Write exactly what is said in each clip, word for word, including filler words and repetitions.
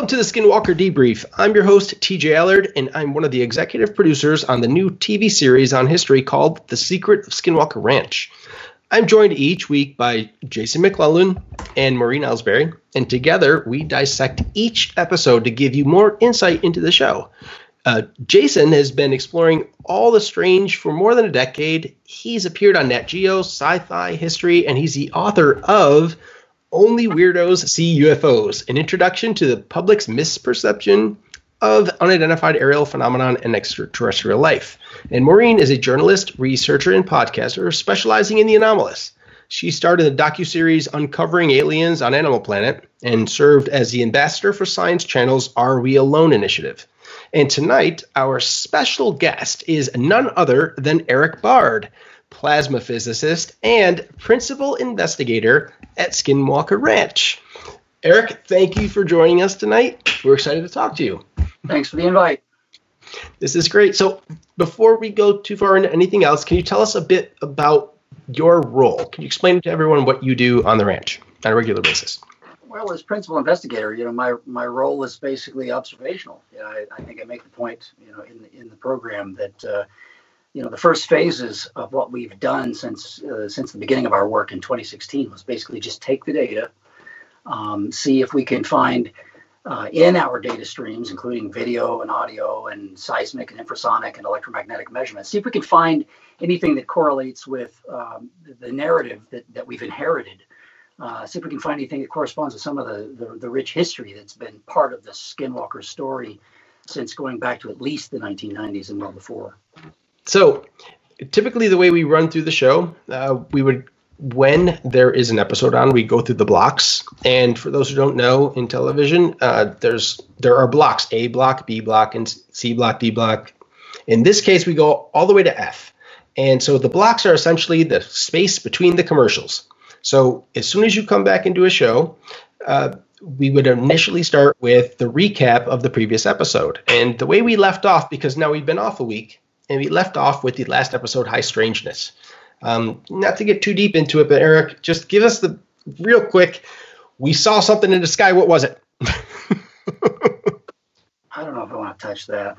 Welcome to the Skinwalker Debrief. I'm your host, T J Allard, and I'm one of the executive producers on the new T V series on history called The Secret of Skinwalker Ranch. I'm joined each week by Jason McClellan and Maureen Ellsbury, and together we dissect each episode to give you more insight into the show. Uh, Jason has been exploring all the strange for more than a decade. He's appeared on Nat Geo, Sci-Fi, History, and he's the author of Only Weirdos See U F Os, an introduction to the public's misperception of unidentified aerial phenomenon and extraterrestrial life. And Maureen is a journalist, researcher, and podcaster specializing in the anomalous. She starred in the docuseries Uncovering Aliens on Animal Planet and served as the ambassador for Science Channel's Are We Alone initiative. And tonight, our special guest is none other than Eric Bard, plasma physicist and principal investigator at Skinwalker Ranch. Eric, thank you for joining us tonight. We're excited to talk to you. Thanks for the invite. This is great. So before we go too far into anything else, can you tell us a bit about your role? Can you explain to everyone what you do on the ranch on a regular basis? Well, as principal investigator, you know, my my role is basically observational. You know, I, I think I make the point, you know, in the, in the program that, uh, you know, the first phases of what we've done since uh, since the beginning of our work in twenty sixteen was basically just take the data, um, see if we can find uh, in our data streams, including video and audio and seismic and infrasonic and electromagnetic measurements, see if we can find anything that correlates with um, the narrative that, that we've inherited. Uh, see if we can find anything that corresponds with some of the, the, the rich history that's been part of the Skinwalker story since going back to at least the nineteen nineties and well before. So typically the way we run through the show, uh, we would, when there is an episode on, we go through the blocks. And for those who don't know, in television, uh, there's there are blocks, A block, B block, and C block, D block. In this case, we go all the way to F. And so the blocks are essentially the space between the commercials. So as soon as you come back into a show, uh, we would initially start with the recap of the previous episode. And the way we left off, because now we've been off a week, and we left off with the last episode, High Strangeness. Um, not to get too deep into it, but Eric, just give us the real quick, we saw something in the sky. What was it? I don't know if I want to touch that.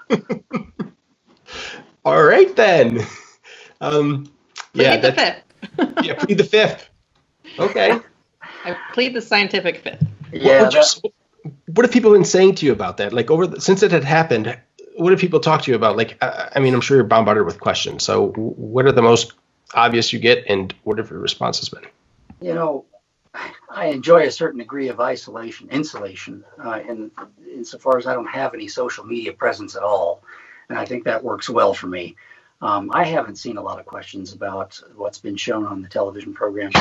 All right, then. Um, yeah, plead the fifth. yeah, plead the fifth. Okay. I plead the scientific fifth. Yeah. What, just, what have people been saying to you about that? Like over the, since it had happened, what do people talk to you about? Like, uh, I mean, I'm sure you're bombarded with questions. So what are the most obvious you get, and what have your responses been? You know, I enjoy a certain degree of isolation, insulation, uh, in insofar as I don't have any social media presence at all. And I think that works well for me. Um, I haven't seen a lot of questions about what's been shown on the television program.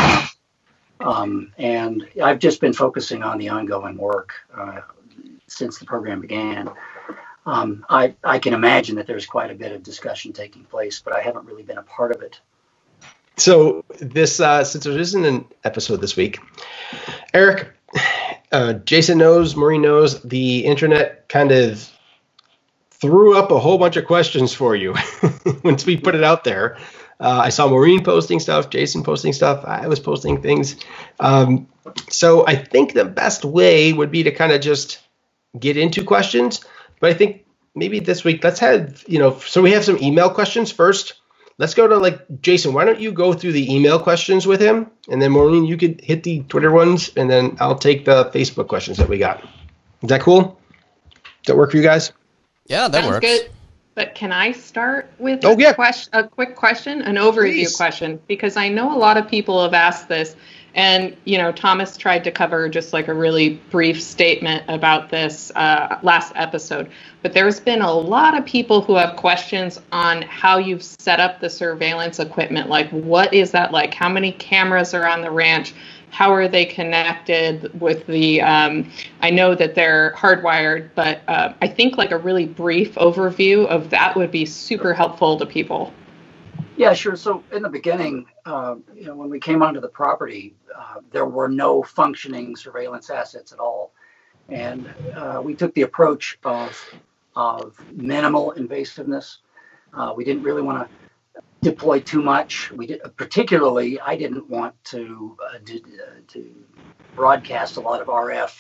Um, and I've just been focusing on the ongoing work uh, since the program began. Um, I, I can imagine that there's quite a bit of discussion taking place, but I haven't really been a part of it. So this, uh, since there isn't an episode this week, Eric, uh, Jason knows, Maureen knows, the internet kind of threw up a whole bunch of questions for you once we put it out there. Uh, I saw Maureen posting stuff, Jason posting stuff, I was posting things. Um, so I think the best way would be to kind of just get into questions. But I think maybe this week, let's have, you know, so we have some email questions first. Let's go to like, Jason, why don't you go through the email questions with him? And then Maureen, you could hit the Twitter ones, and then I'll take the Facebook questions that we got. Is that cool? Does that work for you guys? Yeah, that Sounds works. good. But can I start with oh, a, yeah. question, a quick question, an overview Please. question? Because I know a lot of people have asked this. And, you know, Thomas tried to cover just like a really brief statement about this uh, last episode. But there's been a lot of people who have questions on how you've set up the surveillance equipment. Like, what is that like? How many cameras are on the ranch? How are they connected with the, um, I know that they're hardwired, but uh, I think like a really brief overview of that would be super helpful to people. Yeah, sure. So in the beginning, uh, you know, when we came onto the property, uh, there were no functioning surveillance assets at all. And uh, we took the approach of, of minimal invasiveness. Uh, we didn't really want to deploy too much. We did, particularly, I didn't want to uh, do, uh, to broadcast a lot of R F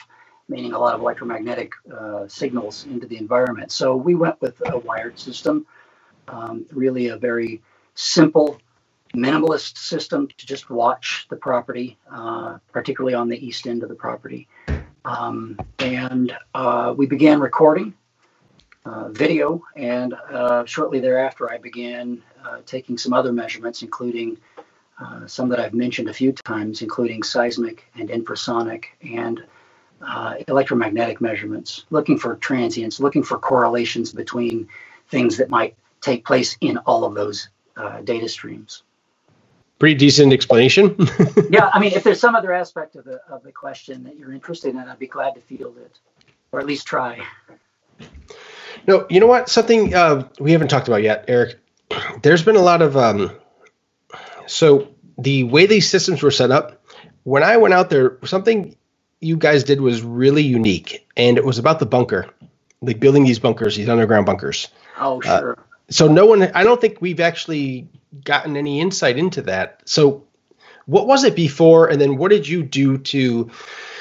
meaning a lot of electromagnetic uh, signals into the environment. So we went with a wired system, um, really a very simple, minimalist system to just watch the property, uh, particularly on the east end of the property. Um, and uh, we began recording uh, video, and uh, shortly thereafter I began uh, taking some other measurements, including uh, some that I've mentioned a few times, including seismic and infrasonic and uh, electromagnetic measurements, looking for transients, looking for correlations between things that might take place in all of those uh, data streams. Pretty decent explanation. Yeah, I mean, if there's some other aspect of the of the question that you're interested in, I'd be glad to field it, or at least try. No, you know what? Something uh, we haven't talked about yet, Eric. There's been a lot of um, so the way these systems were set up. When I went out there, something you guys did was really unique, and it was about the bunker, like building these bunkers, these underground bunkers. Oh, sure. Uh, so no one, I don't think we've actually gotten any insight into that. So what was it before, and then what did you do to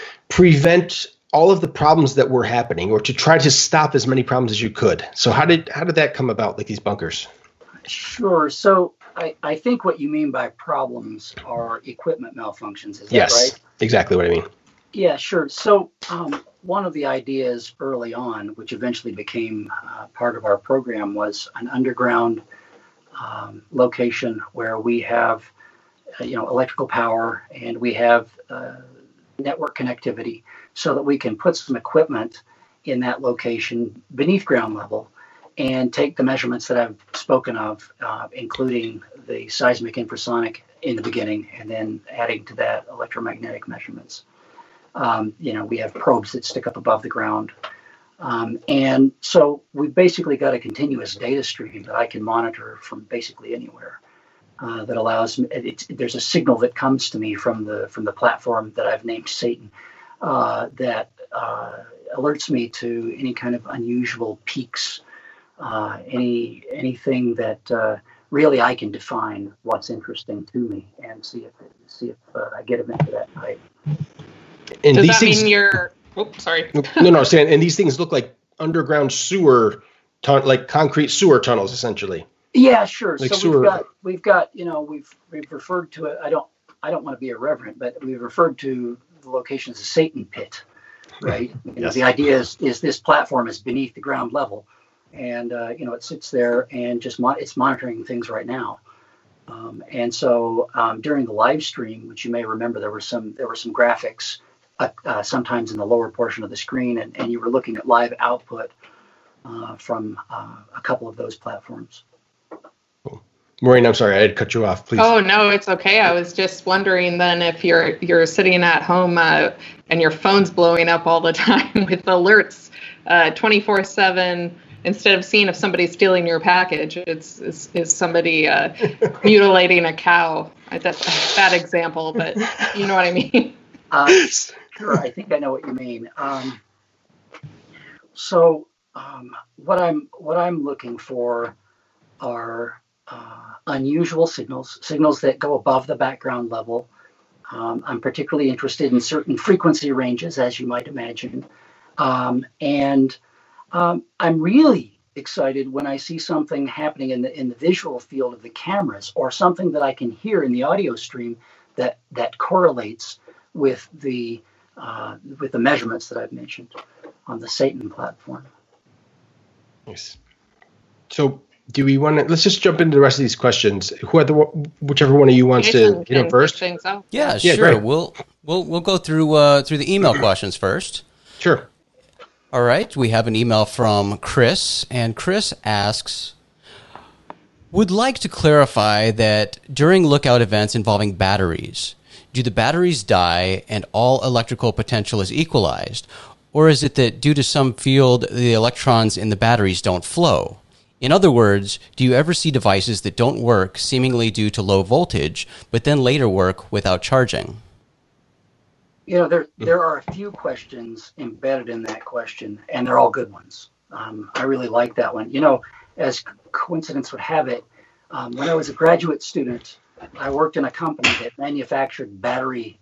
prevent all of the problems that were happening, or to try to stop as many problems as you could? So how did how did that come about, like these bunkers? Sure. So I, I think what you mean by problems are equipment malfunctions. Is that Yes, right? exactly what I mean. Yeah, sure. So um, one of the ideas early on, which eventually became uh, part of our program, was an underground um, location where we have, uh, you know, electrical power, and we have uh, network connectivity, so that we can put some equipment in that location beneath ground level and take the measurements that I've spoken of, uh, including the seismic infrasonic in the beginning, and then adding to that electromagnetic measurements. Um, you know, we have probes that stick up above the ground. Um, and so we've basically got a continuous data stream that I can monitor from basically anywhere. Uh, that allows me, it's, there's a signal that comes to me from the from the platform that I've named Satan, uh, that uh, alerts me to any kind of unusual peaks, uh, any anything that uh, really I can define what's interesting to me, and see if see if uh, I get them into that type. And Does these that things, mean you're? Oh, sorry. no, no, Stan, and these things look like underground sewer, tun- like concrete sewer tunnels, essentially. Yeah, sure. Like so sewer. we've got we've got you know we've we've referred to it. I don't I don't want to be irreverent, but we've referred to the location as a Satan pit, right? You know, Yes. the idea is is this platform is beneath the ground level, and uh, you know it sits there and just mon- it's monitoring things right now. Um, and so um, during the live stream, which you may remember, there were some there were some graphics. Uh, uh, sometimes in the lower portion of the screen, and, and you were looking at live output uh, from uh, a couple of those platforms. Maureen, I'm sorry, I had to cut you off, please. Oh no, it's okay. I was just wondering then if you're you're sitting at home uh, and your phone's blowing up all the time with alerts, uh, twenty-four seven. Instead of seeing if somebody's stealing your package, it's is, is somebody uh, mutilating a cow. That's a bad example, but you know what I mean. Uh, sure, I think I know what you mean. Um, so um, what I'm what I'm looking for are uh, unusual signals, signals that go above the background level. Um, I'm particularly interested in certain frequency ranges, as you might imagine, um, and um, I'm really excited when I see something happening in the in the visual field of the cameras, or something that I can hear in the audio stream that that correlates with the uh, with the measurements that I've mentioned on the Satan platform. Nice. So, do we want to? Let's just jump into the rest of these questions. Who are the whichever one of you wants Jason to, you know, can first? kick things off. Yeah, Yeah, sure. great. We'll we'll we'll go through uh, through the email questions first. Sure. All right, we have an email from Chris, and Chris asks, would like to clarify that during lookout events involving batteries, do the batteries die and all electrical potential is equalized? Or is it that due to some field, the electrons in the batteries don't flow? In other words, do you ever see devices that don't work seemingly due to low voltage, but then later work without charging? You know, there there are a few questions embedded in that question, and they're all good ones. Um, I really like that one. You know, as coincidence would have it, um, when I was a graduate student, I worked in a company that manufactured battery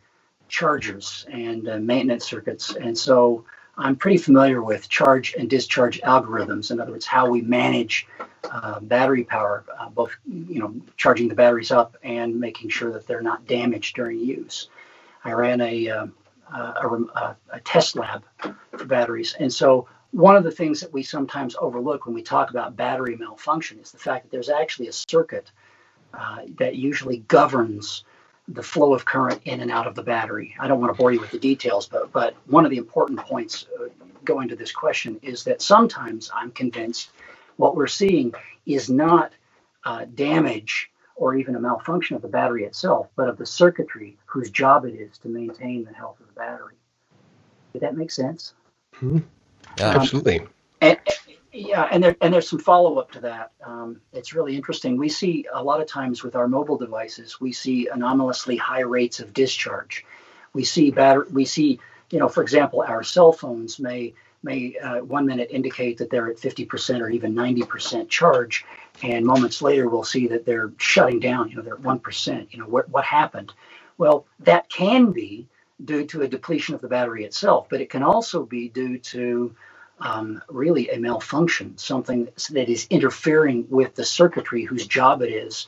chargers and uh, maintenance circuits. And so I'm pretty familiar with charge and discharge algorithms. In other words, how we manage uh, battery power, uh, both you know charging the batteries up and making sure that they're not damaged during use. I ran a, uh, a, a, a test lab for batteries, and so one of the things that we sometimes overlook when we talk about battery malfunction is the fact that there's actually a circuit uh, that usually governs the flow of current in and out of the battery. I don't want to bore you with the details, but but one of the important points uh, going to this question is that sometimes I'm convinced what we're seeing is not uh, damage or even a malfunction of the battery itself, but of the circuitry whose job it is to maintain the health of the battery. Did that make sense? Mm-hmm. Yeah, um, absolutely. And, yeah, and there and there's some follow-up to that. Um, it's really interesting. We see a lot of times with our mobile devices, we see anomalously high rates of discharge. We see batter we see, you know, for example, our cell phones may may uh, one minute indicate that they're at fifty percent or even ninety percent charge, and moments later we'll see that they're shutting down. You know, they're at one percent. You know, what what happened? Well, that can be due to a depletion of the battery itself, but it can also be due to um, really a malfunction, something that is interfering with the circuitry whose job it is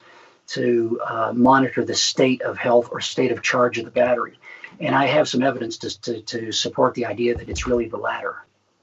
to uh, monitor the state of health or state of charge of the battery. And I have some evidence to, to, to support the idea that it's really the latter.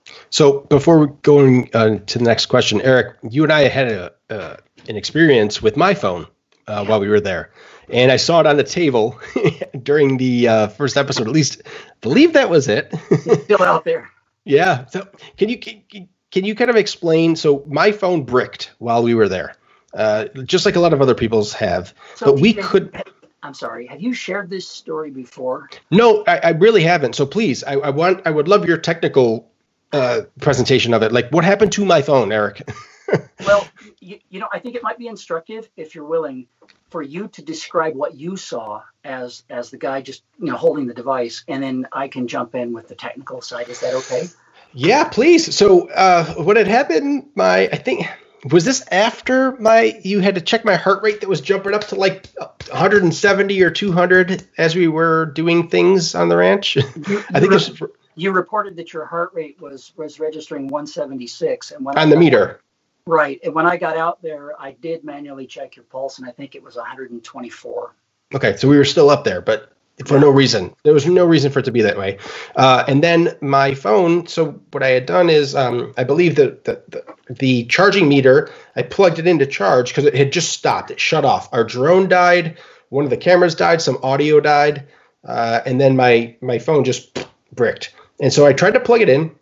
So before going uh, to the next question, Eric, you and I had a, uh, an experience with my phone uh, while we were there. And I saw it on the table during the uh, first episode. At least, I believe that was it. It's still out there. Yeah. So can you can, can you kind of explain? So my phone bricked while we were there, uh, just like a lot of other people's have. So but we T J, could. I'm sorry. Have you shared this story before? No, I, I really haven't. So please, I, I want. I would love your technical uh, presentation of it. Like, what happened to my phone, Eric? Well, you, you know, I think it might be instructive, if you're willing, for you to describe what you saw as as the guy just, you know, holding the device, and then I can jump in with the technical side. Is that okay? Yeah, please. So uh, what had happened, my, I think, was this after my, you had to check my heart rate that was jumping up to like one seventy or two hundred as we were doing things on the ranch? You, I think you, it was you reported that your heart rate was was registering one seventy-six. And when on I the got, meter. Right. And when I got out there, I did manually check your pulse, and I think it was one twenty-four. Okay, so we were still up there, but for no reason. There was no reason for it to be that way. Uh, and then my phone, so what I had done is, um, I believe that the, the, the charging meter, I plugged it in to charge because it had just stopped. It shut off. Our drone died. One of the cameras died. Some audio died. Uh, and then my, my phone just bricked. And so I tried to plug it in.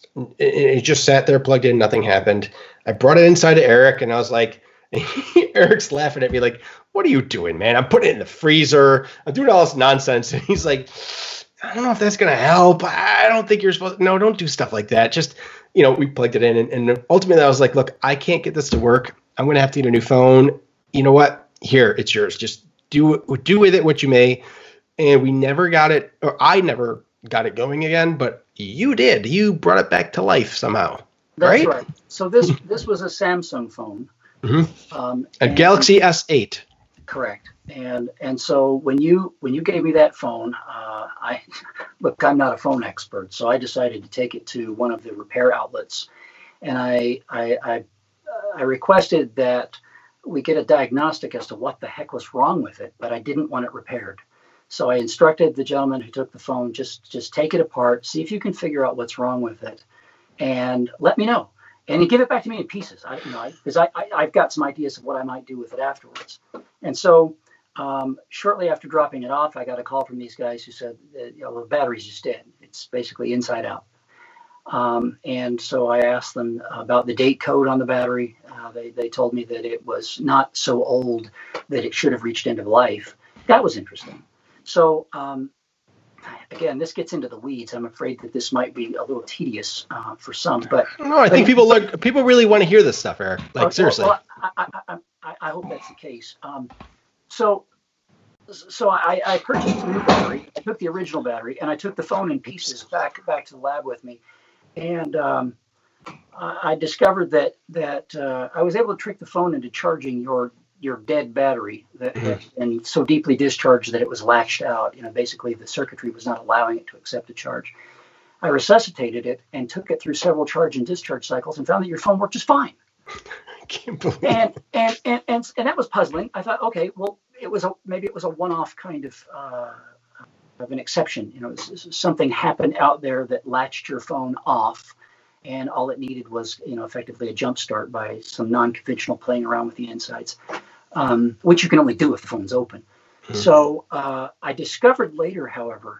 It just sat there, plugged in, nothing happened. I brought it inside to Eric, and I was like, Eric's laughing at me like, what are you doing, man? I'm putting it in the freezer. I'm doing all this nonsense. And he's like, I don't know if that's going to help. I don't think you're supposed to. No, don't do stuff like that. Just, you know, we plugged it in. And, and ultimately, I was like, look, I can't get this to work. I'm going to have to get a new phone. You know what? Here, it's yours. Just do do with it what you may. And we never got it, or I never got it going again, but you did. You brought it back to life somehow. That's right. right. So this this was a Samsung phone. Mm-hmm. Um, a Galaxy S eight. Correct. And and so when you when you gave me that phone, uh, I look, I'm not a phone expert, so I decided to take it to one of the repair outlets, and I I I, I requested that we get a diagnostic as to what the heck was wrong with it, but I didn't want it repaired. So I instructed the gentleman who took the phone, just just take it apart, see if you can figure out what's wrong with it, and let me know. And he gave it back to me in pieces. I, you know, because I, I, I've got some ideas of what I might do with it afterwards. And so, um, shortly after dropping it off, I got a call from these guys who said, that, you know, the battery's just dead. It's basically inside out. Um, and so I asked them about the date code on the battery. Uh, they they told me that it was not so old that it should have reached end of life. That was interesting. So. Um, Again, this gets into the weeds. I'm afraid that this might be a little tedious uh, for some, but no, I think people look. People really want to hear this stuff, Eric. Like, well, seriously. Well, I, I, I, I hope that's the case. Um, so, so I, I purchased a new battery. I took the original battery, and I took the phone in pieces back back to the lab with me, and um, I discovered that that uh, I was able to trick the phone into charging your your dead battery that had been so deeply discharged that it was latched out. You know, basically the circuitry was not allowing it to accept a charge. I resuscitated it and took it through several charge and discharge cycles and found that your phone worked just fine. I can't believe and, and, and, and, and that was puzzling. I thought, okay, well, it was a, maybe it was a one-off kind of uh, of an exception. You know, something happened out there that latched your phone off, and all it needed was, you know, effectively a jump start by some non-conventional playing around with the insides, um, which you can only do if the phone's open. Mm-hmm. So uh, I discovered later, however,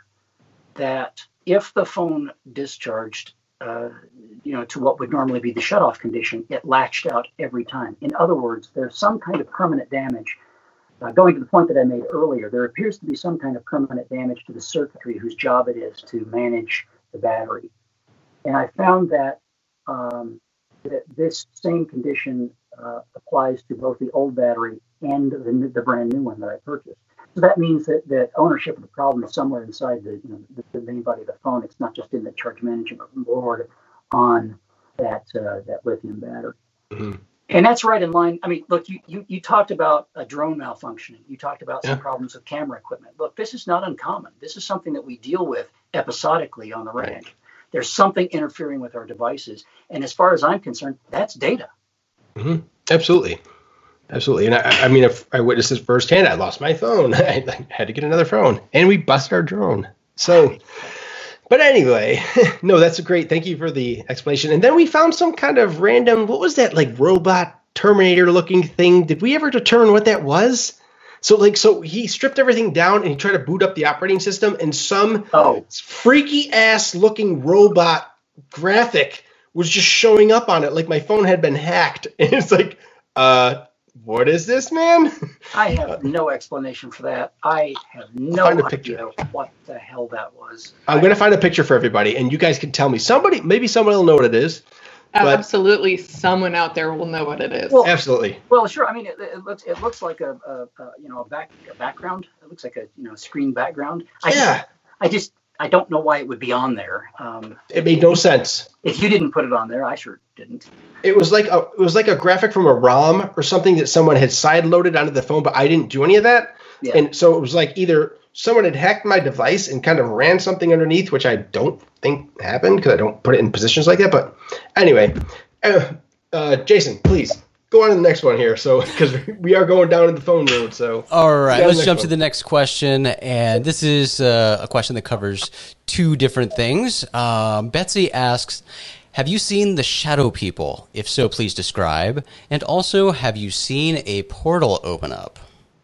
that if the phone discharged, uh, you know, to what would normally be the shutoff condition, it latched out every time. In other words, there's some kind of permanent damage. Uh, going to the point that I made earlier, there appears to be some kind of permanent damage to the circuitry whose job it is to manage the battery. And I found that, um, that this same condition uh, applies to both the old battery and the, the brand new one that I purchased. So that means that, that ownership of the problem is somewhere inside the, you know, the, the main body of the phone. It's not just in the charge management board on that uh, that lithium battery. Mm-hmm. And that's right in line. I mean, look, you, you, you talked about a drone malfunctioning. You talked about some yeah. problems with camera equipment. Look, this is not uncommon. This is something that we deal with episodically on the ranch. Right. There's something interfering with our devices. And as far as I'm concerned, that's data. Mm-hmm. Absolutely. Absolutely. And I, I mean, if I witnessed this firsthand, I lost my phone. I had to get another phone. And we busted our drone. So... But anyway, no, that's a great. Thank you for the explanation. And then we found some kind of random, what was that, like robot Terminator looking thing? Did we ever determine what that was? So like, so he stripped everything down and he tried to boot up the operating system, and some oh. freaky ass looking robot graphic was just showing up on it. Like my phone had been hacked. And it's like, uh, what is this, man? I have no explanation for that. I have no idea what the hell that was. I'm going to find a picture for everybody, and you guys can tell me. Somebody, maybe someone will know what it is. But absolutely, someone out there will know what it is. Well, absolutely. Well, sure. I mean, it, it looks it looks like a, a, a you know a back a background. It looks like a you know screen background. I yeah. Just, I just I don't know why it would be on there. Um, it made no sense. If you didn't put it on there, I sure didn't. It was like a it was like a graphic from a ROM or something that someone had side loaded onto the phone, but I didn't do any of that. Yeah. And so it was like either someone had hacked my device and kind of ran something underneath, which I don't think happened because I don't put it in positions like that. But anyway, uh, uh, Jason, please go on to the next one here. So because we are going down in the phone road. So all right, let's jump one. to the next question, and this is uh, a question that covers two different things. Um, Betsy asks, have you seen the shadow people? If so, please describe. And also, have you seen a portal open up?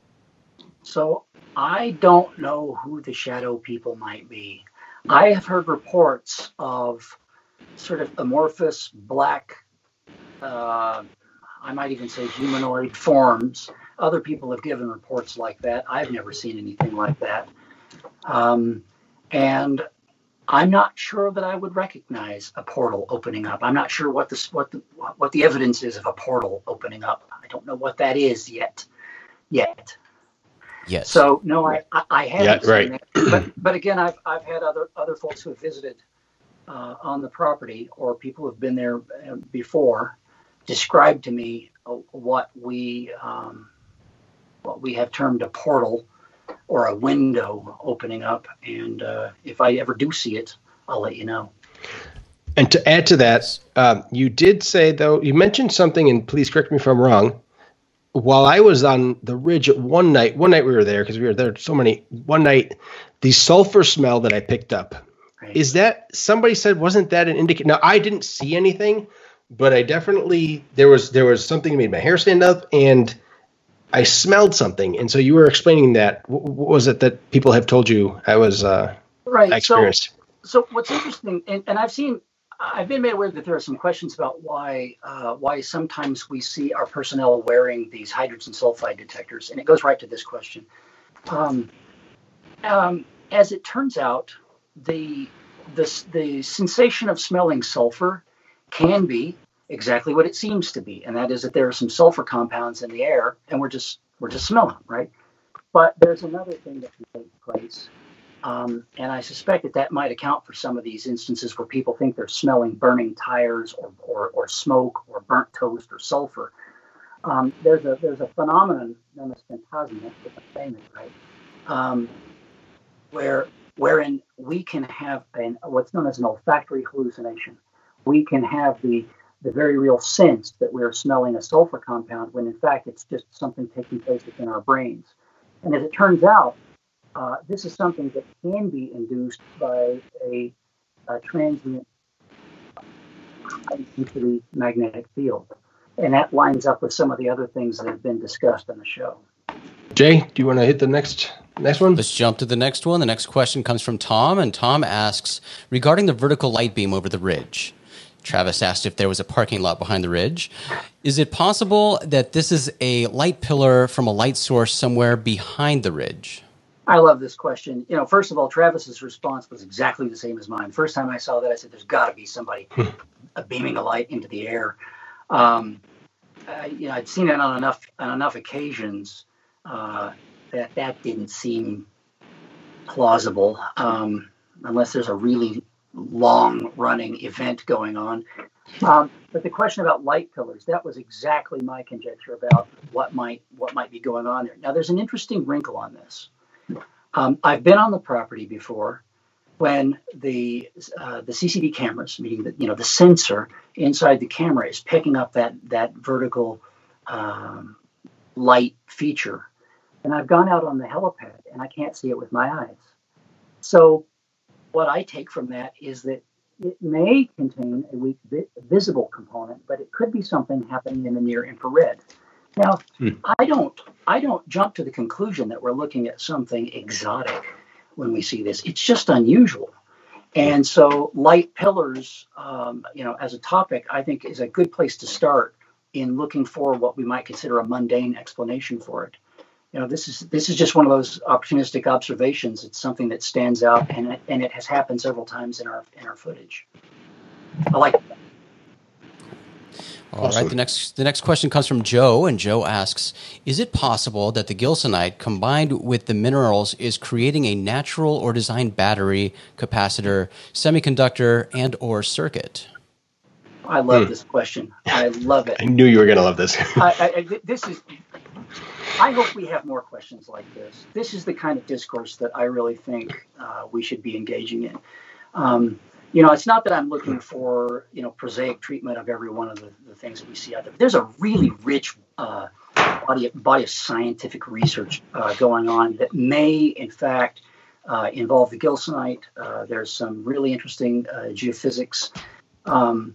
So I don't know who the shadow people might be. I have heard reports of sort of amorphous black, uh, I might even say humanoid forms. Other people have given reports like that. I've never seen anything like that. Um, and I'm not sure that I would recognize a portal opening up. I'm not sure what the what the what the evidence is of a portal opening up. I don't know what that is yet. Yet. Yes. So no, I I, I haven't yeah, seen right. it. But but again, I've I've had other other folks who have visited uh, on the property, or people who've been there before, describe to me what we um, what we have termed a portal, or a window opening up. And uh, if I ever do see it, I'll let you know. And to add to that, um, you did say, though, you mentioned something, and please correct me if I'm wrong. While I was on the ridge at one night, one night we were there because we were there so many, one night, the sulfur smell that I picked up, right. Is that, somebody said, wasn't that an indicator? Now, I didn't see anything, but I definitely, there was there was something that made my hair stand up, and I smelled something. And so you were explaining that. What was it that people have told you I was uh, right. experienced? So, so what's interesting, and, and I've seen, I've been made aware that there are some questions about why uh, why sometimes we see our personnel wearing these hydrogen sulfide detectors, and it goes right to this question. Um, um, as it turns out, the, the the sensation of smelling sulfur can be exactly what it seems to be, and that is that there are some sulfur compounds in the air, and we're just we're just smelling, right? But there's another thing that can take place. Um, and I suspect that that might account for some of these instances where people think they're smelling burning tires or, or, or smoke or burnt toast or sulfur. Um, there's a there's a phenomenon known as phantasm, if I'm saying it right, um, where wherein we can have an what's known as an olfactory hallucination. We can have the the very real sense that we're smelling a sulfur compound when in fact it's just something taking place within our brains. And as it turns out, uh, this is something that can be induced by a, a transient intensity magnetic field. And that lines up with some of the other things that have been discussed on the show. Jay, do you want to hit the next next one? Let's jump to the next one. The next question comes from Tom, and Tom asks, regarding the vertical light beam over the ridge. Travis asked if there was a parking lot behind the ridge. Is it possible that this is a light pillar from a light source somewhere behind the ridge? I love this question. You know, first of all, Travis's response was exactly the same as mine. First time I saw that, I said, there's got to be somebody beaming a light into the air. Um, uh, you know, I'd seen it on enough on enough occasions uh, that that didn't seem plausible, um, unless there's a really long-running event going on. Um, but the question about light pillars, that was exactly my conjecture about what might what might be going on there. Now, there's an interesting wrinkle on this. Um, I've been on the property before when the uh, the C C D cameras, meaning that you know the sensor inside the camera is picking up that that vertical um, light feature, and I've gone out on the helipad and I can't see it with my eyes. So what I take from that is that it may contain a weak vi- visible component, but it could be something happening in the near infrared. Now, hmm. I don't I don't jump to the conclusion that we're looking at something exotic when we see this. It's just unusual. And so light pillars, um, you know, as a topic, I think is a good place to start in looking for what we might consider a mundane explanation for it. You know, this is this is just one of those opportunistic observations. It's something that stands out, and it, and it has happened several times in our in our footage. I like that. All awesome. Right. The next the next question comes from Joe, and Joe asks, is it possible that the gilsonite combined with the minerals is creating a natural or designed battery, capacitor, semiconductor, and or circuit? I love hmm. this question. I love it. I knew you were going to love this. I, I, this is. I hope we have more questions like this. This is the kind of discourse that I really think uh, we should be engaging in. Um, You know, it's not that I'm looking for, you know, prosaic treatment of every one of the, the things that we see out there. There's a really rich uh, body, of, body of scientific research uh, going on that may, in fact, uh, involve the gilsonite. Uh, there's some really interesting uh, geophysics. Um,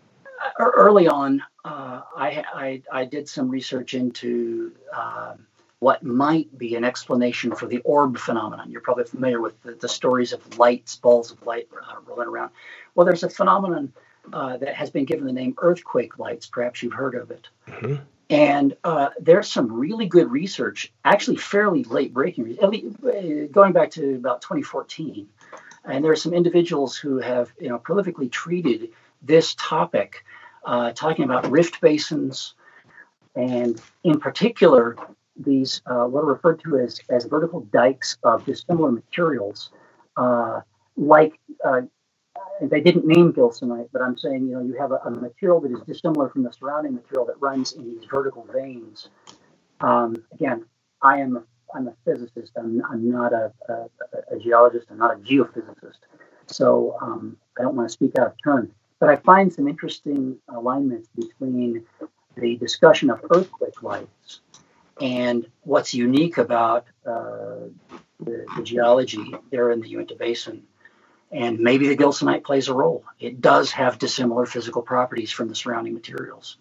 early on, uh, I, I, I did some research into uh, what might be an explanation for the orb phenomenon. You're probably familiar with the, the stories of lights, balls of light uh, rolling around. Well, there's a phenomenon uh, that has been given the name earthquake lights. Perhaps you've heard of it. Mm-hmm. And uh, there's some really good research, actually fairly late breaking, going back to about twenty fourteen. And there are some individuals who have, you know, prolifically treated this topic, uh, talking about rift basins, and in particular, these uh, what are referred to as, as vertical dikes of dissimilar materials, uh, like uh, they didn't name gilsonite, but I'm saying, you know, you have a, a material that is dissimilar from the surrounding material that runs in these vertical veins. Um, again, I am a, I'm a physicist. I'm, I'm not a, a, a geologist. I'm not a geophysicist. So um, I don't want to speak out of turn. But I find some interesting alignments between the discussion of earthquake lights and what's unique about uh, the, the geology there in the Uinta Basin. And maybe the gilsonite plays a role. It does have dissimilar physical properties from the surrounding materials.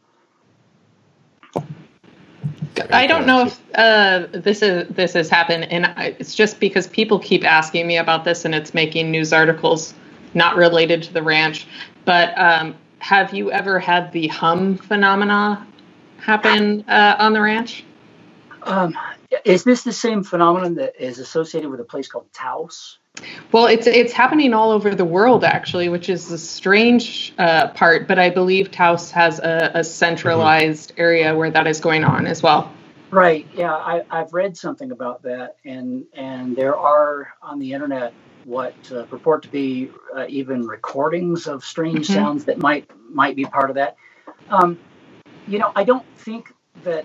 I don't know if uh, this is this has happened, and I, it's just because people keep asking me about this, and it's making news articles not related to the ranch. But um, have you ever had the hum phenomena happen uh, on the ranch? Um, is this the same phenomenon that is associated with a place called Taos? Well, it's it's happening all over the world, actually, which is the strange uh, part. But I believe Taos has a, a centralized mm-hmm. area where that is going on as well. Right. Yeah, I, I've read something about that, and and there are on the internet what uh, purport to be uh, even recordings of strange mm-hmm. sounds that might might be part of that. Um, you know, I don't think that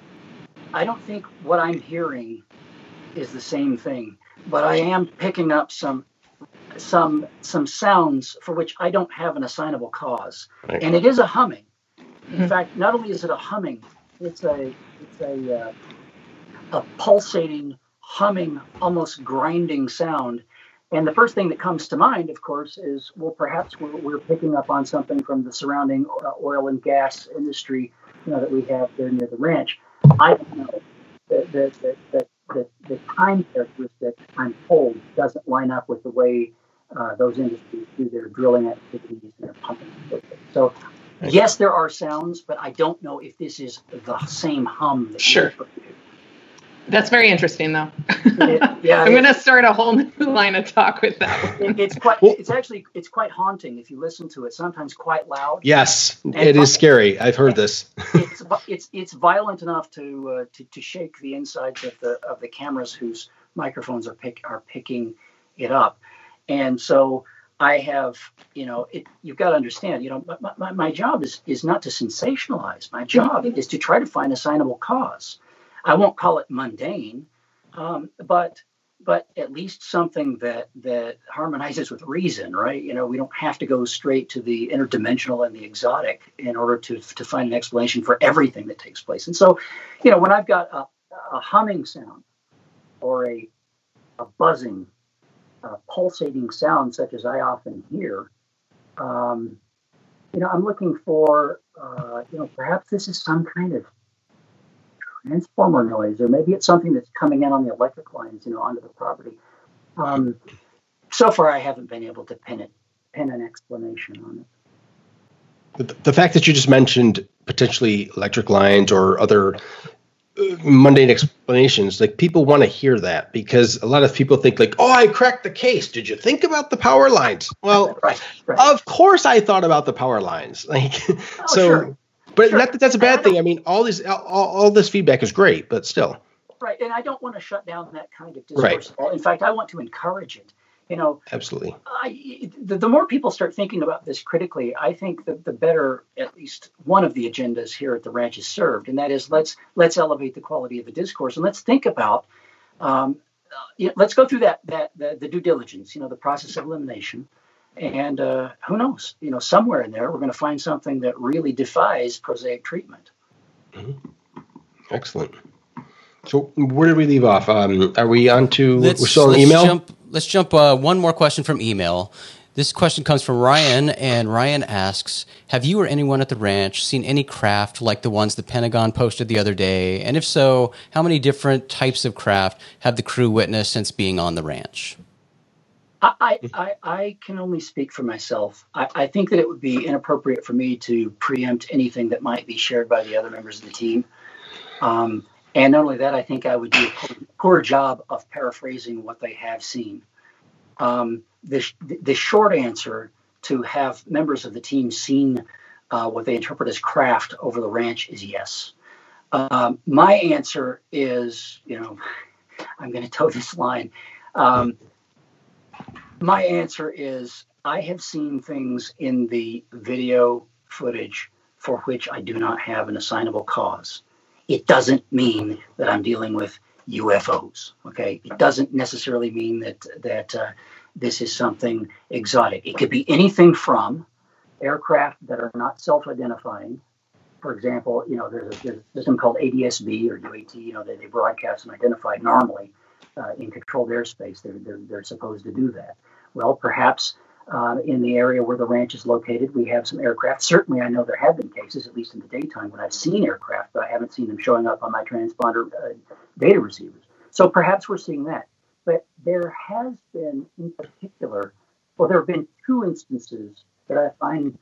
I don't think what I'm hearing is the same thing, but I am picking up some some some sounds for which I don't have an assignable cause, right. And it is a humming. In mm-hmm. fact, not only is it a humming, it's a it's a uh, a pulsating, humming, almost grinding sound. And the first thing that comes to mind, of course, is, well, perhaps we're, we're picking up on something from the surrounding uh, oil and gas industry, you know, that we have there near the ranch. I don't know. The, the, the, the, the, the time characteristic, I'm told, doesn't line up with the way uh, those industries do their drilling activities and their pumping activities. So, yes, there are sounds, but I don't know if this is the same hum that sure. you That's very interesting, though. It, yeah, I'm going to start a whole new line of talk with that. It, it's quite. It's actually. It's quite haunting if you listen to it. Sometimes quite loud. Yes, it is scary. I've heard this. it's it's it's violent enough to uh, to to shake the insides of the of the cameras whose microphones are pick are picking it up, and so I have. You know, it. You've got to understand. You know, my my, my job is is not to sensationalize. My job mm-hmm. is to try to find assignable cause. I won't call it mundane, um, but but at least something that that harmonizes with reason, right? You know, we don't have to go straight to the interdimensional and the exotic in order to to find an explanation for everything that takes place. And so, you know, when I've got a, a humming sound or a a buzzing, a pulsating sound such as I often hear, um, you know, I'm looking for, uh, you know, perhaps this is some kind of transformer noise, or maybe it's something that's coming in on the electric lines, you know, onto the property. Um, so far, I haven't been able to pin it, pin an explanation on it. The, the fact that you just mentioned potentially electric lines or other uh, mundane explanations, like people want to hear that because a lot of people think like, oh, I cracked the case. Did you think about the power lines? Well, right, right. Of course I thought about the power lines. Like, oh, so. Sure. But sure. not that that's a bad thing. I mean, all these, all, all this feedback is great, but still. Right, and I don't want to shut down that kind of discourse. Right. In fact, I want to encourage it. You know, absolutely. I, the, the more people start thinking about this critically, I think that the better, at least one of the agendas here at the ranch is served, and that is let's let's elevate the quality of the discourse, and let's think about, um, you know, let's go through that that the, the due diligence, you know, the process of elimination. And uh, who knows, you know, somewhere in there, we're going to find something that really defies prosaic treatment. Mm-hmm. Excellent. So where did we leave off? Um, are we on to, let's, we're still on let's email? Jump, let's jump uh, one more question from email. This question comes from Ryan, and Ryan asks, have you or anyone at the ranch seen any craft like the ones the Pentagon posted the other day? And if so, how many different types of craft have the crew witnessed since being on the ranch? I, I, I can only speak for myself. I, I think that it would be inappropriate for me to preempt anything that might be shared by the other members of the team. Um, and not only that, I think I would do a poor, poor job of paraphrasing what they have seen. Um, the, the short answer to have members of the team seen uh, what they interpret as craft over the ranch is yes. Um, my answer is, you know, I'm going to toe this line. Um, My answer is I have seen things in the video footage for which I do not have an assignable cause. It doesn't mean that I'm dealing with U F Os. Okay, it doesn't necessarily mean that that uh, this is something exotic. It could be anything from aircraft that are not self-identifying. For example, you know, there's a, there's a system called A D S B or U A T. You know, they, they broadcast and identify normally. Uh, in controlled airspace, they're, they're, they're supposed to do that. Well, perhaps uh, in the area where the ranch is located, we have some aircraft. Certainly, I know there have been cases, at least in the daytime, when I've seen aircraft, but I haven't seen them showing up on my transponder uh, data receivers. So perhaps we're seeing that. But there has been, in particular, well, there have been two instances that I find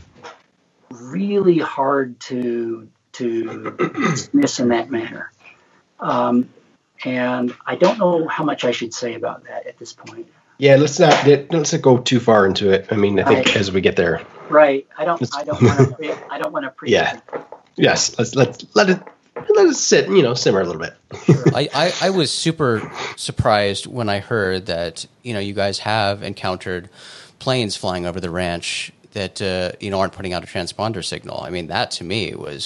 really hard to to dismiss in that manner. Um, And I don't know how much I should say about that at this point. Yeah, let's not let's not go too far into it. I mean, I think right. as we get there, right? I don't, I don't want to, pre- I don't want to pre. Yeah, yes. Let's let's let it let it sit. You know, simmer a little bit. I, I I was super surprised when I heard that you know you guys have encountered planes flying over the ranch that uh, you know aren't putting out a transponder signal. I mean, that to me was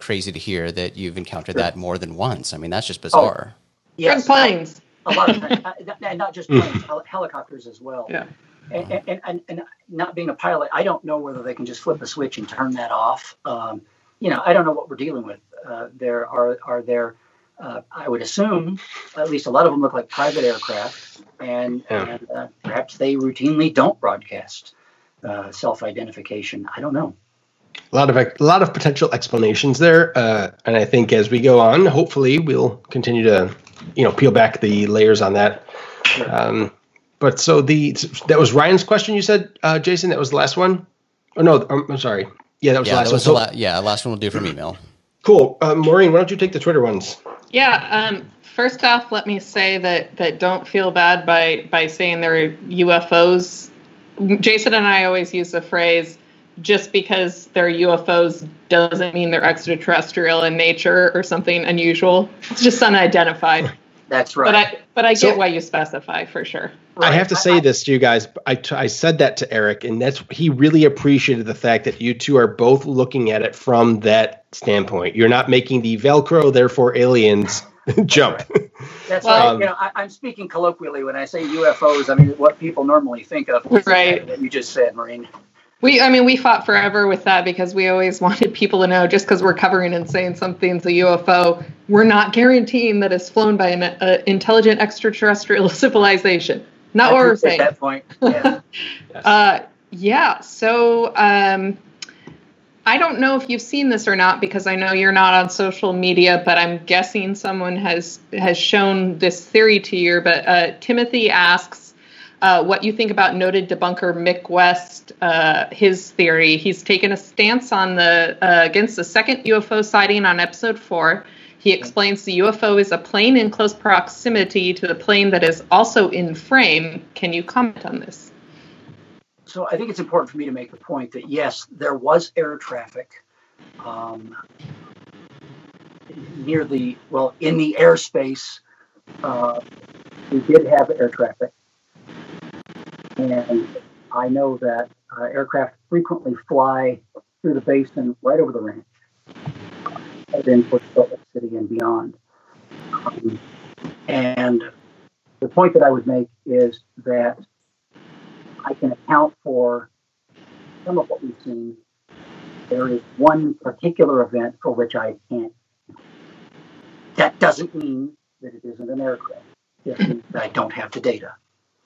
crazy to hear that you've encountered that more than once. I mean, that's just bizarre. Oh, yes. And planes. A lot of times, and not just planes, helicopters as well. Yeah. And, and, and, and not being a pilot, I don't know whether they can just flip a switch and turn that off. Um, you know, I don't know what we're dealing with. Uh, there are are there, uh, I would assume, at least a lot of them look like private aircraft, and, Yeah. and uh, perhaps they routinely don't broadcast uh, self-identification. I don't know. A lot of a lot of potential explanations there, uh, and I think as we go on, hopefully we'll continue to, you know, peel back the layers on that. Um, but so the that was Ryan's question. You said, uh, Jason, that was the last one. Oh no, I'm, I'm sorry. Yeah, that was Yeah, the last that was one. the So, la- yeah, last one we'll do from email. cool, uh, Maureen. Why don't you take the Twitter ones? Yeah. Um, first off, let me say that that don't feel bad by by saying they're U F Os. Jason and I always use the phrase, just because they're U F Os doesn't mean they're extraterrestrial in nature or something unusual. It's just unidentified. That's right. But I but I get So- why you specify for sure. I have to say this to you guys. I, t- I said that to Eric, and that's he really appreciated the fact that you two are both looking at it from that standpoint. You're not making the Velcro, therefore aliens jump. That's Well, right. um, You know, I, I'm speaking colloquially when I say U F Os. I mean what people normally think of. Right. That you just said, Maureen. We, I mean, we fought forever with that because we always wanted people to know just because we're covering and saying something's a U F O, we're not guaranteeing that it's flown by an uh, intelligent extraterrestrial civilization. Not I what we're appreciate saying. that point. Yeah. Uh, yeah. So um, I don't know if you've seen this or not because I know you're not on social media, but I'm guessing someone has has shown this theory to you. But uh, Timothy asks. Uh, what you think about noted debunker Mick West, uh, his theory. He's taken a stance on the uh, against the second U F O sighting on episode four. He explains the U F O is a plane in close proximity to the plane that is also in frame. Can you comment on this? So I think it's important for me to make the point that, yes, there was air traffic um, near the, well, in the airspace. Uh, we did have air traffic. And I know that uh, aircraft frequently fly through the basin right over the ranch, uh, then for Salt Lake City and beyond. Um, and the point that I would make is that I can account for some of what we've seen. There is one particular event for which I can't. That doesn't mean that it isn't an aircraft. It means that I don't have the data.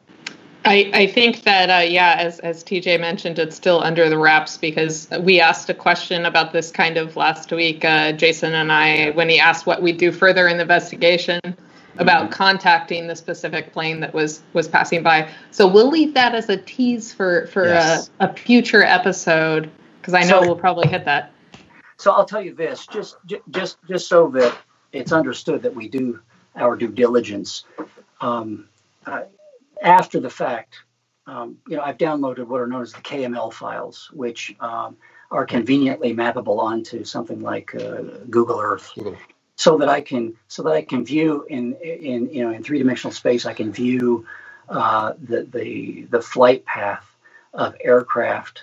I, I think that, uh, yeah, as, as T J mentioned, it's still under the wraps because we asked a question about this kind of last week, uh, Jason and I, when he asked what we'd do further in the investigation about mm-hmm. contacting the specific plane that was, was passing by. So we'll leave that as a tease for, for yes. a, a future episode because I know so, we'll probably hit that. So I'll tell you this, just, just, just so that it's understood that we do our due diligence. Um, I, After the fact, um, you know, I've downloaded what are known as the K M L files, which um, are conveniently mappable onto something like uh, Google Earth, Google. so that I can so that I can view in in you know in three dimensional space. I can view uh, the the the flight path of aircraft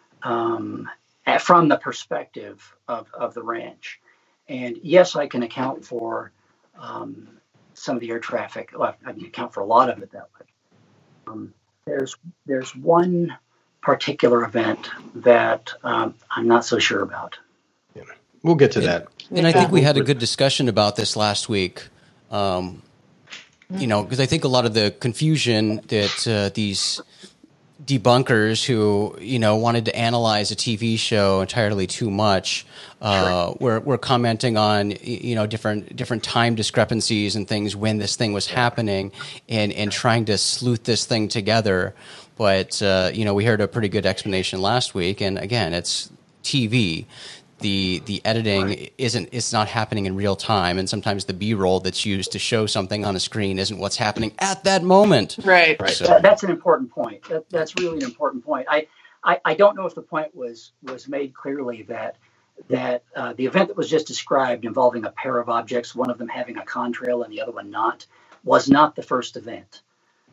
um, from the perspective of of the ranch, and yes, I can account for um, some of the air traffic. Well, I can account for a lot of it that way. Um, there's there's one particular event that um, I'm not so sure about. Yeah. We'll get to that. And, and I think we had a good discussion about this last week. Um, you know, because I think a lot of the confusion that uh, these debunkers who, you know, wanted to analyze a T V show entirely too much, uh, sure. were, were commenting on, you know, different different time discrepancies and things when this thing was happening and, and trying to sleuth this thing together. But, uh, you know, we heard a pretty good explanation last week. And again, it's T V. The the editing right. isn't it's not happening in real time, and sometimes the B-roll that's used to show something on a screen isn't what's happening at that moment. Right. Right. So. That, that's an important point. That, that's really an important point. I, I, I don't know if the point was was made clearly that that uh, the event that was just described involving a pair of objects, one of them having a contrail and the other one not, was not the first event.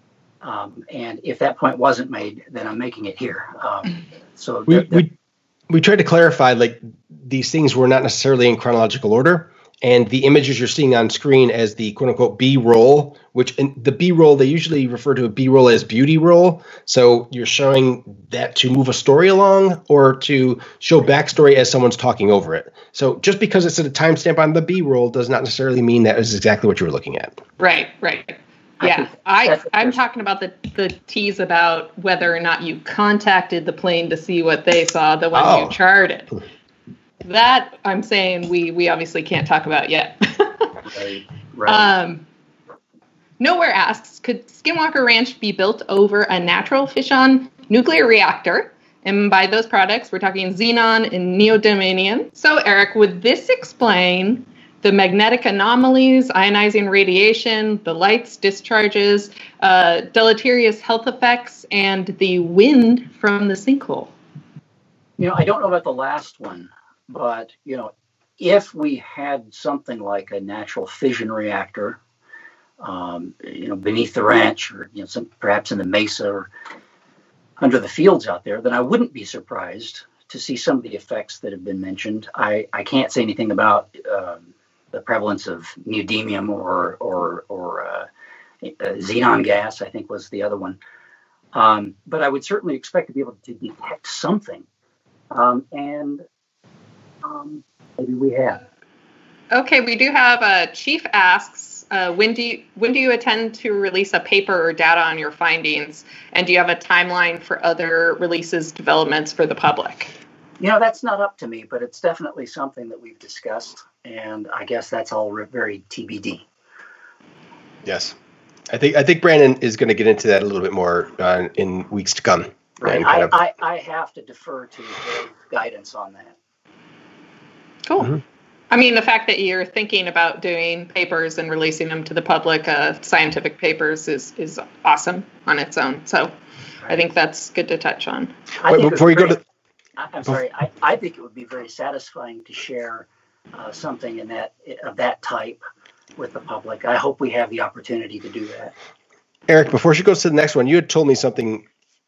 Um, and if that point wasn't made, then I'm making it here. Um, so we. that, that, we we tried to clarify, like, these things were not necessarily in chronological order. And the images you're seeing on screen as the quote unquote B-roll, which in the B-roll, they usually refer to a B-roll as beauty roll. So you're showing that to move a story along or to show backstory as someone's talking over it. So just because it's at a timestamp on the B-roll does not necessarily mean that is exactly what you were looking at. Right, right. Yeah, I, I'm talking about the, the tease about whether or not you contacted the plane to see what they saw, the one Oh. you charted. That I'm saying we we obviously can't talk about yet. Right, right. Um, Nowhere asks, could Skinwalker Ranch be built over a natural fission nuclear reactor? And by those products, we're talking xenon and neodymium. So, Eric, would this explain the magnetic anomalies, ionizing radiation, the lights, discharges, uh, deleterious health effects, and the wind from the sinkhole? You know, I don't know about the last one, but, you know, if we had something like a natural fission reactor, um, you know, beneath the ranch or, you know, some, perhaps in the mesa or under the fields out there, then I wouldn't be surprised to see some of the effects that have been mentioned. I, I can't say anything about um, the prevalence of neodymium or, or, or uh, uh, xenon gas, I think was the other one. Um, but I would certainly expect to be able to detect something. Um, and um, maybe we have. Okay, we do have a chief asks, uh, when do you, when do you intend to release a paper or data on your findings? And do you have a timeline for other releases, developments for the public? You know, that's not up to me, but it's definitely something that we've discussed. And I guess that's all re- very T B D. Yes. I think I think Brandon is going to get into that a little bit more uh, in weeks to come. Right. And kind I, of- I, I have to defer to his guidance on that. Cool. Mm-hmm. I mean, the fact that you're thinking about doing papers and releasing them to the public, uh, scientific papers, is is awesome on its own. So I think that's good to touch on. I Wait, think it before would you be go very- to- I- I'm sorry. I, I think it would be very satisfying to share uh, something in that of that type with the public. I hope we have the opportunity to do that. Eric, before she goes to the next one, you had told me something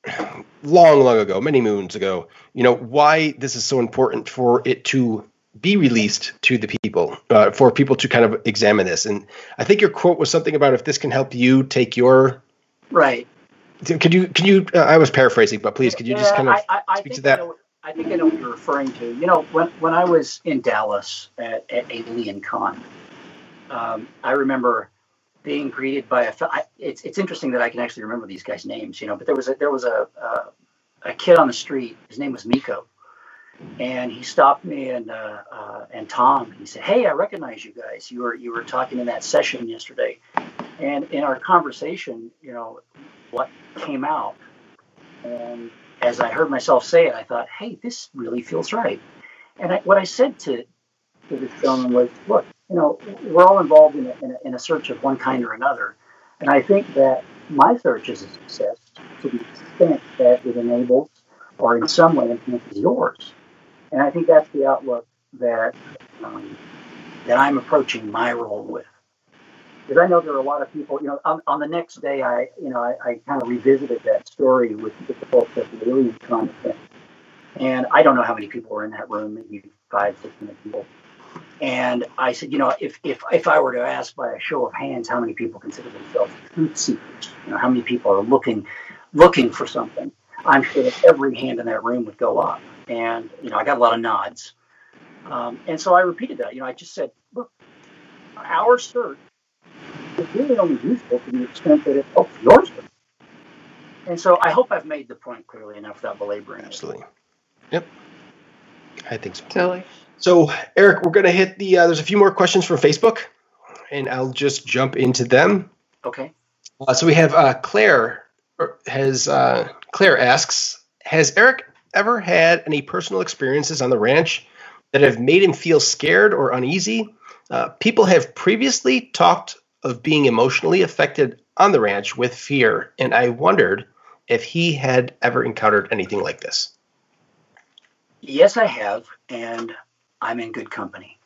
long, long ago, many moons ago, you know, why this is so important for it to be released to the people, uh, for people to kind of examine this. And I think your quote was something about if this can help you take your, Right. could you, can you, uh, I was paraphrasing, but please, could you just Yeah, kind of I, I, I speak think to that? I know, I think I know what you're referring to. You know, when, when I was in Dallas at, at Alien Con, um, I remember being greeted by a. I, it's it's interesting that I can actually remember these guys' names, you know. But there was a there was a a, a kid on the street. His name was Miko, and he stopped me and uh, uh, and Tom. And he said, "Hey, I recognize you guys. You were you were talking in that session yesterday." And in our conversation, you know, what came out, and as I heard myself say it, I thought, "Hey, this really feels right." And I, what I said to to this gentleman was, "Look, you know, we're all involved in a, in, a, in a search of one kind or another. And I think that my search is a success to the extent that it enables or in some way enhances yours." And I think that's the outlook that um, that I'm approaching my role with. Because I know there are a lot of people, you know, on, on the next day, I, you know, I, I kind of revisited that story with, with the folks at the Alien Con thing. And I don't know how many people were in that room, maybe five, six hundred people. And I said, you know, if, if if I were to ask by a show of hands how many people consider themselves truth seekers, you know, how many people are looking looking for something, I'm sure that every hand in that room would go up. And, you know, I got a lot of nods. Um, and so I repeated that. You know, I just said, look, our search is really only useful to the extent that it helps your search. And so I hope I've made the point clearly enough without belaboring it. Absolutely. Yep. I think so. Totally. So, Eric, we're going to hit the, uh, there's a few more questions from Facebook, and I'll just jump into them. Okay. Uh, so we have uh, Claire has, uh, Claire asks, has Eric ever had any personal experiences on the ranch that have made him feel scared or uneasy? Uh, people have previously talked of being emotionally affected on the ranch with fear, and I wondered if he had ever encountered anything like this. Yes, I have, and I'm in good company.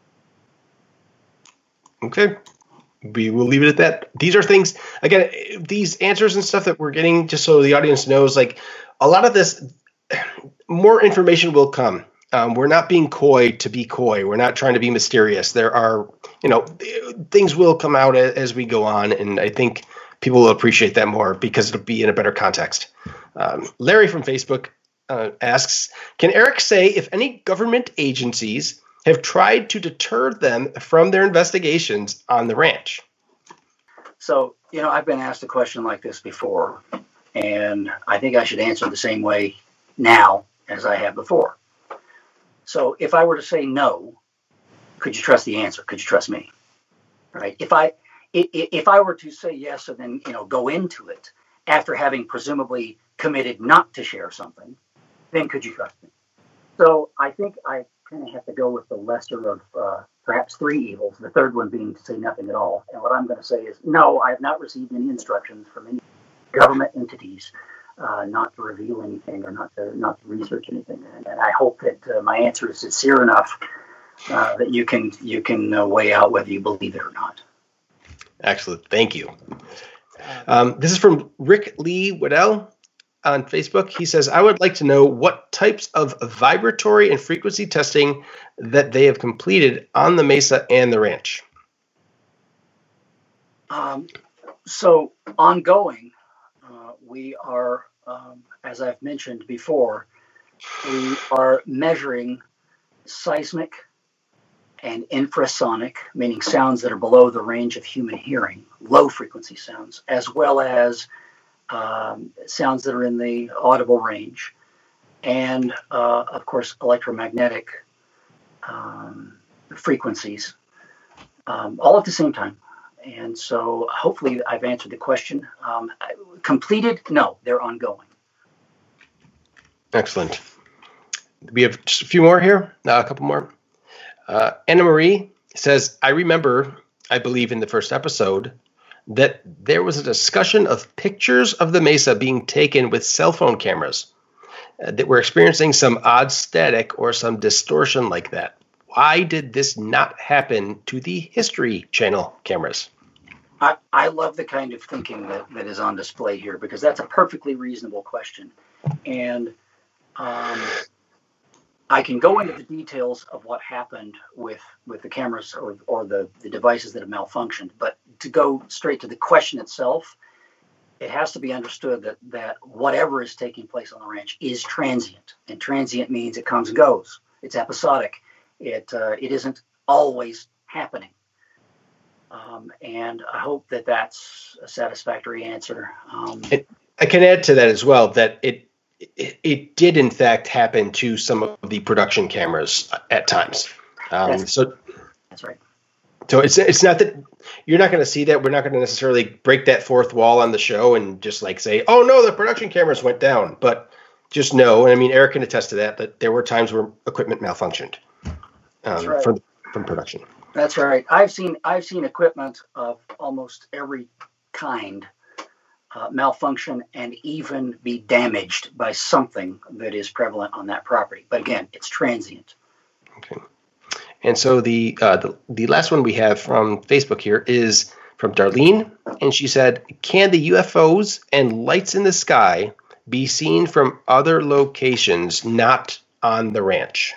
Okay. We will leave it at that. These are things, again, these answers and stuff that we're getting, just so the audience knows, like a lot of this, more information will come. Um, we're not being coy to be coy. We're not trying to be mysterious. There are, you know, things will come out as we go on, and I think people will appreciate that more because it'll be in a better context. Um, Larry from Facebook uh, asks, can Eric say if any government agencies have tried to deter them from their investigations on the ranch? So, you know, I've been asked a question like this before, and I think I should answer the same way now as I have before. So if I were to say no, could you trust the answer? Could you trust me? Right? If I if I were to say yes and then, you know, go into it after having presumably committed not to share something, then could you trust me? So I think I kind of have to go with the lesser of uh, perhaps three evils, the third one being to say nothing at all. And what I'm going to say is, no, I have not received any instructions from any government entities uh, not to reveal anything or not to not to research anything. And, and I hope that uh, my answer is sincere enough uh, that you can you can uh, weigh out whether you believe it or not. Excellent. Thank you. Um, this is from Rick Lee Waddell on Facebook. He says, I would like to know what types of vibratory and frequency testing that they have completed on the Mesa and the ranch. Um, so ongoing, uh, we are, um, as I've mentioned before, we are measuring seismic and infrasonic, meaning sounds that are below the range of human hearing, low frequency sounds, as well as um, sounds that are in the audible range, and uh, of course electromagnetic um, frequencies, um, all at the same time. And so hopefully I've answered the question. Um, completed? No, they're ongoing. Excellent. We have just a few more here, uh, a couple more. Uh, Anna Marie says, I remember, I believe in the first episode, that there was a discussion of pictures of the Mesa being taken with cell phone cameras uh, that were experiencing some odd static or some distortion like that. Why did this not happen to the History Channel cameras? I, I love the kind of thinking that, that is on display here, because that's a perfectly reasonable question. And um, I can go into the details of what happened with, with the cameras or, or the, the devices that have malfunctioned. But to go straight to the question itself, it has to be understood that, that whatever is taking place on the ranch is transient. And transient means it comes and goes. It's episodic. It uh, it isn't always happening. Um, and I hope that that's a satisfactory answer. Um, it, I can add to that as well that it, it it did in fact happen to some of the production cameras at times. Um, that's, so that's right. So it's it's not that you're not going to see that. We're not going to necessarily break that fourth wall on the show and just like say, oh no, the production cameras went down. But just know, and I mean, Eric can attest to that, that there were times where equipment malfunctioned um, right. from from production. That's right. I've seen I've seen equipment of almost every kind uh, malfunction and even be damaged by something that is prevalent on that property. But again, it's transient. Okay. And so the, uh, the the last one we have from Facebook here is from Darlene, and she said, "Can the U F Os and lights in the sky be seen from other locations, not on the ranch?"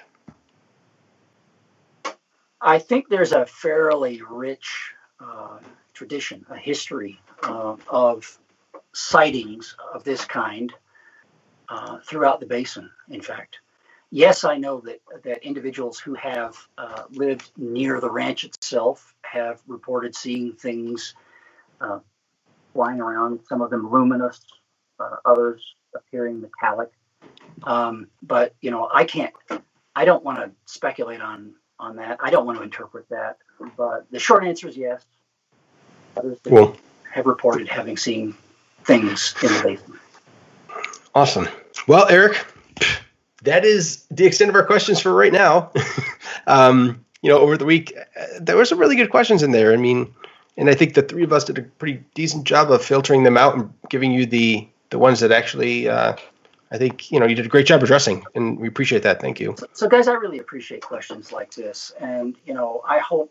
I think there's a fairly rich uh, tradition, a history uh, of sightings of this kind uh, throughout the basin, in fact. Yes, I know that, that individuals who have uh, lived near the ranch itself have reported seeing things uh, flying around, some of them luminous, uh, others appearing metallic. Um, but, you know, I can't, I don't want to speculate on on that. I don't want to interpret that, but the short answer is yes. Others Cool. have reported having seen things in the basement. Awesome. Well, Eric, that is the extent of our questions for right now. um, you know, over the week, uh, there were some really good questions in there. I mean, and I think the three of us did a pretty decent job of filtering them out and giving you the the ones that actually uh, I think, you know, you did a great job addressing, and we appreciate that. Thank you. So, so guys, I really appreciate questions like this. And, you know, I hope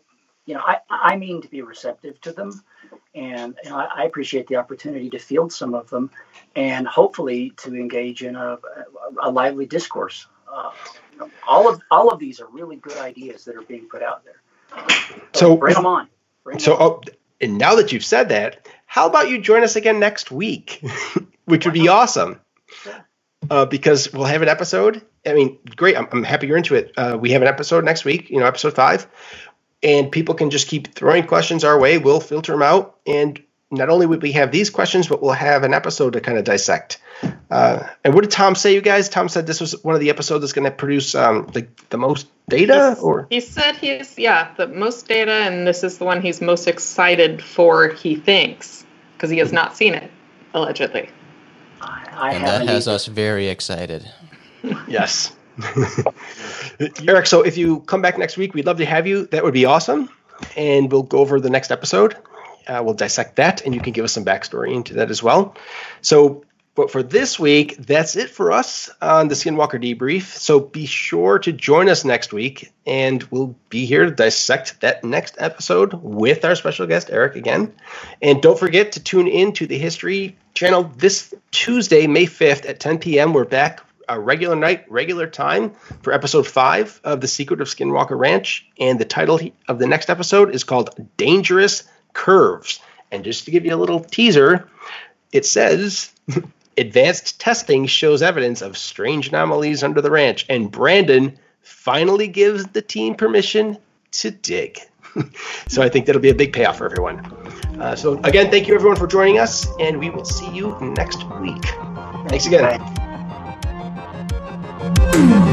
you know, I, I mean to be receptive to them. And you know, I, I appreciate the opportunity to field some of them and hopefully to engage in a, a lively discourse. Uh, you know, all of all of these are really good ideas that are being put out there. So, so bring them on. Bring so, them on. Oh, and now that you've said that, how about you join us again next week, which would be awesome. Uh, because we'll have an episode. I mean, great. I'm, I'm happy you're into it. Uh, we have an episode next week, you know, episode five. And people can just keep throwing questions our way. We'll filter them out. And not only would we have these questions, but we'll have an episode to kind of dissect. Uh, and what did Tom say, you guys? Tom said this was one of the episodes that's going to produce um, the, the most data? He's, or He said he's, yeah, the most data. And this is the one he's most excited for, he thinks, because he has not seen it, allegedly. I, I and that has either. us very excited. Yes. Eric, so if you come back next week, we'd love to have you. That would be awesome. And we'll go over the next episode. Uh, we'll dissect that, and you can give us some backstory into that as well. So, but for this week, that's it for us on the Skinwalker Debrief. So be sure to join us next week, and we'll be here to dissect that next episode with our special guest, Eric, again. And don't forget to tune in to the History Channel this Tuesday, May fifth at ten p.m. We're back a regular night, regular time for episode five of The Secret of Skinwalker Ranch. And the title of the next episode is called Dangerous Curves. And just to give you a little teaser, it says, advanced testing shows evidence of strange anomalies under the ranch. And Brandon finally gives the team permission to dig. So I think that'll be a big payoff for everyone. Uh, so again, thank you everyone for joining us, and we will see you next week. Thanks again. Bye.